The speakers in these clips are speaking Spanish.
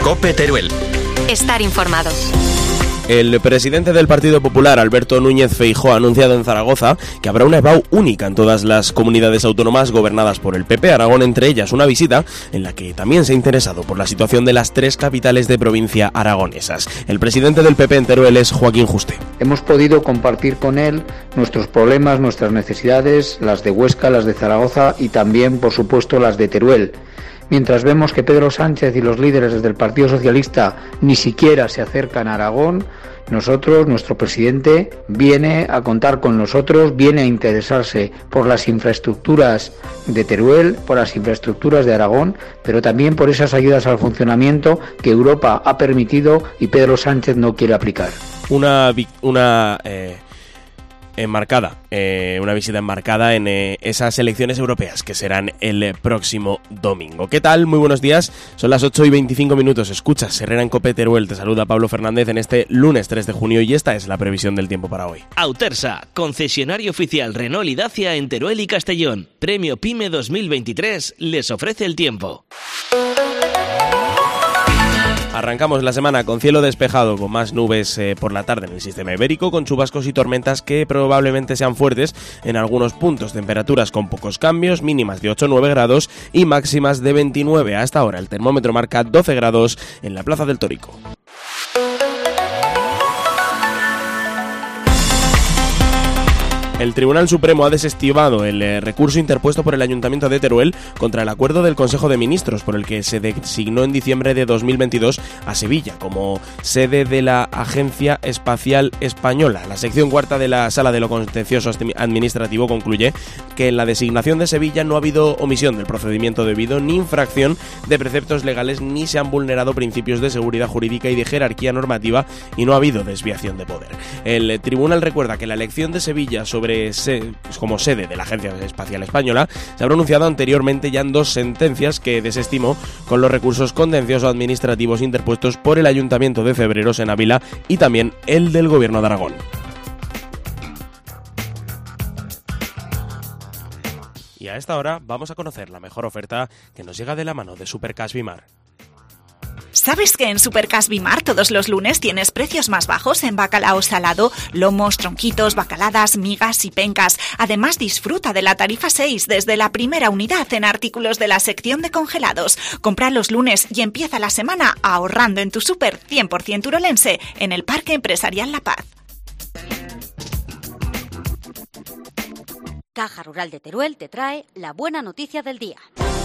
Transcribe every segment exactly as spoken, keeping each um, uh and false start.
COPE Teruel. Estar informado. El presidente del Partido Popular, Alberto Núñez Feijóo, ha anunciado en Zaragoza que habrá una EBAU única en todas las comunidades autónomas gobernadas por el P P, Aragón entre ellas, una visita en la que también se ha interesado por la situación de las tres capitales de provincia aragonesas. El presidente del P P en Teruel es Joaquín Juste. Hemos podido compartir con él nuestros problemas, nuestras necesidades, las de Huesca, las de Zaragoza y también, por supuesto, las de Teruel. Mientras vemos que Pedro Sánchez y los líderes del Partido Socialista ni siquiera se acercan a Aragón, nosotros, nuestro presidente, viene a contar con nosotros, viene a interesarse por las infraestructuras de Teruel, por las infraestructuras de Aragón, pero también por esas ayudas al funcionamiento que Europa ha permitido y Pedro Sánchez no quiere aplicar. Una... una eh... enmarcada, eh, una visita enmarcada en eh, esas elecciones europeas que serán el eh, próximo domingo. ¿Qué tal? Muy buenos días, son las ocho y veinticinco minutos, escuchas Herrera en COPE Teruel, te saluda Pablo Fernández en este lunes tres de junio y esta es la previsión del tiempo para hoy. Autersa, concesionario oficial Renault y Dacia en Teruel y Castellón, Premio PYME dos mil veintitrés, les ofrece el tiempo. Arrancamos la semana con cielo despejado, con más nubes eh, por la tarde en el sistema ibérico, con chubascos y tormentas que probablemente sean fuertes en algunos puntos. Temperaturas con pocos cambios, mínimas de ocho a nueve grados y máximas de veintinueve. Hasta ahora el termómetro marca doce grados en la Plaza del Tórico. El Tribunal Supremo ha desestimado el eh, recurso interpuesto por el Ayuntamiento de Teruel contra el acuerdo del Consejo de Ministros por el que se designó en diciembre de dos mil veintidós a Sevilla como sede de la Agencia Espacial Española. La sección cuarta de la Sala de lo Contencioso Administrativo concluye que en la designación de Sevilla no ha habido omisión del procedimiento debido ni infracción de preceptos legales ni se han vulnerado principios de seguridad jurídica y de jerarquía normativa y no ha habido desviación de poder. El eh, Tribunal recuerda que la elección de Sevilla sobre como sede de la Agencia Espacial Española se ha pronunciado anteriormente ya en dos sentencias que desestimó con los recursos contenciosos administrativos interpuestos por el Ayuntamiento de Cebreros en Ávila y también el del Gobierno de Aragón. Y a esta hora vamos a conocer la mejor oferta que nos llega de la mano de Supercash Bimar. ¿Sabes que en Supercash Bimar todos los lunes tienes precios más bajos en bacalao salado, lomos, tronquitos, bacaladas, migas y pencas? Además, disfruta de la tarifa seis desde la primera unidad en artículos de la sección de congelados. Compra los lunes y empieza la semana ahorrando en tu súper cien por ciento urolense en el Parque Empresarial La Paz. Caja Rural de Teruel te trae la buena noticia del día.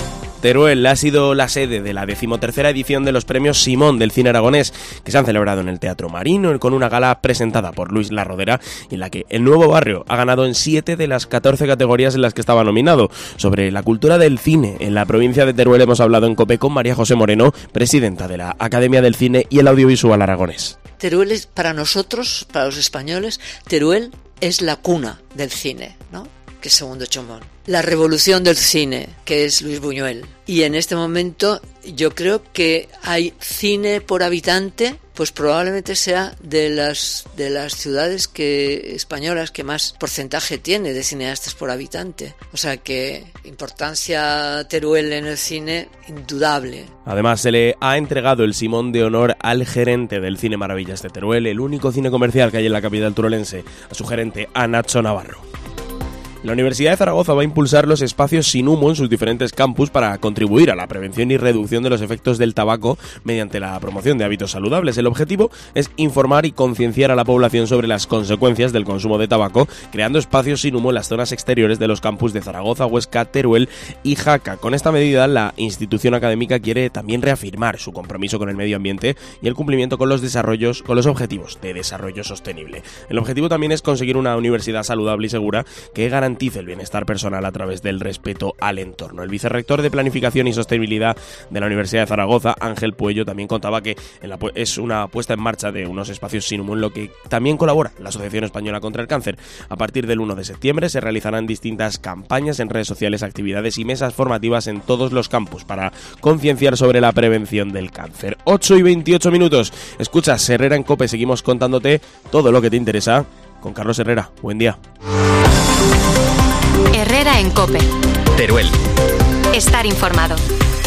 Teruel ha sido la sede de la decimotercera edición de los premios Simón del cine aragonés, que se han celebrado en el Teatro Marino con una gala presentada por Luis La Rodera, en la que el nuevo barrio ha ganado en siete de las catorce categorías en las que estaba nominado. Sobre la cultura del cine en la provincia de Teruel hemos hablado en COPE con María José Moreno, presidenta de la Academia del Cine y el Audiovisual Aragonés. Teruel es, para nosotros, para los españoles, Teruel es la cuna del cine, ¿no? Que es Segundo Chomón. La revolución del cine, que es Luis Buñuel. Y en este momento yo creo que hay cine por habitante, pues probablemente sea de las de las ciudades que españolas que más porcentaje tiene de cineastas por habitante. O sea que importancia Teruel en el cine, indudable. Además se le ha entregado el Simón de Honor al gerente del Cine Maravillas de Teruel, el único cine comercial que hay en la capital turolense, a su gerente, a Nacho Navarro. La Universidad de Zaragoza va a impulsar los espacios sin humo en sus diferentes campus para contribuir a la prevención y reducción de los efectos del tabaco mediante la promoción de hábitos saludables. El objetivo es informar y concienciar a la población sobre las consecuencias del consumo de tabaco, creando espacios sin humo en las zonas exteriores de los campus de Zaragoza, Huesca, Teruel y Jaca. Con esta medida, la institución académica quiere también reafirmar su compromiso con el medio ambiente y el cumplimiento con los desarrollos, con los objetivos de desarrollo sostenible. El objetivo también es conseguir una universidad saludable y segura que garantice el bienestar personal a través del respeto al entorno. El vicerrector de Planificación y Sostenibilidad de la Universidad de Zaragoza, Ángel Puello, también contaba que en la, es una puesta en marcha de unos espacios sin humo en lo que también colabora la Asociación Española contra el Cáncer. A partir del uno de septiembre se realizarán distintas campañas en redes sociales, actividades y mesas formativas en todos los campus para concienciar sobre la prevención del cáncer. ocho y veintiocho minutos. Escuchas Herrera en COPE, seguimos contándote todo lo que te interesa con Carlos Herrera. Buen día. Herrera en COPE. Teruel. Estar informado.